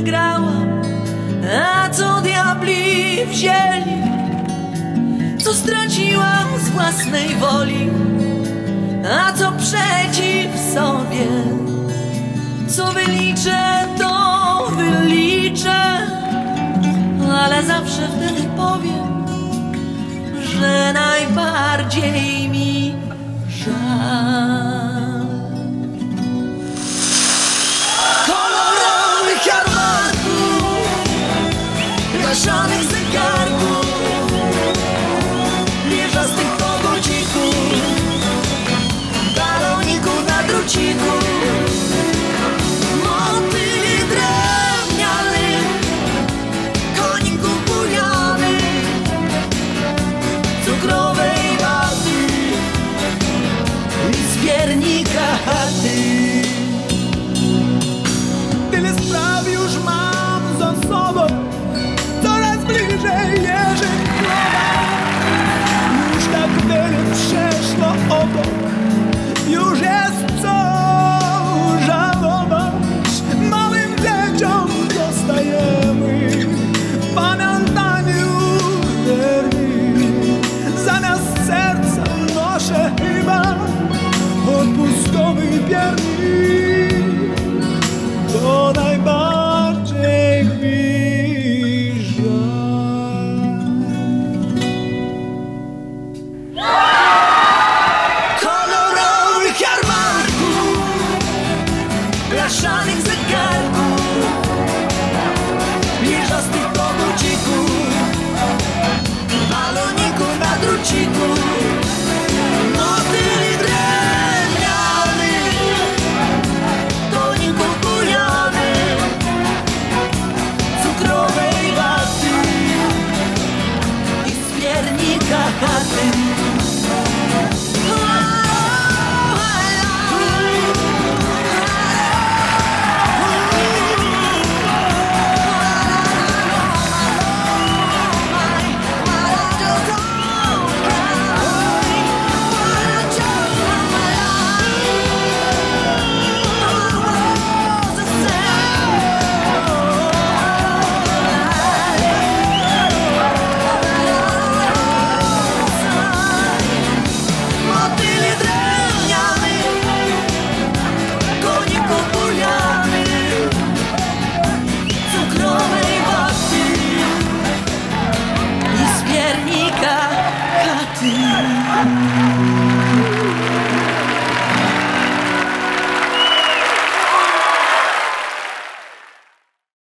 wygrałam, a co diabli wzięli, co straciłam z własnej woli, a co przeciw sobie. Co wyliczę, to wyliczę, ale zawsze wtedy powiem, że najbardziej mi żal kolorowych jarmarków, gaszanych zegarków, wieżastych pogodzików, baloników na druciku, motyli drewnianych, koników bujanych, cukrowej waty i z piernika chaty. Tyle spraw już mam za sobą, coraz bliżej Jerzy Chroba. Już tak wiele przeszło obok, już jest co żałować. Małym dzieciom dostajemy w pamiętaniu wierni. Zamiast serca noszę chyba odpustkowy piernik. To najbardziej mi żal. Kolorowych jarmarków, blaszanych zegarków, wieżastych pogodzików, baloników na druciku, motyli drewnianych, koników bujanych, cukrowej waty i z piernika chaty. Motyli drewnianych, koników bujanych, cukrowej waty i z piernika chaty.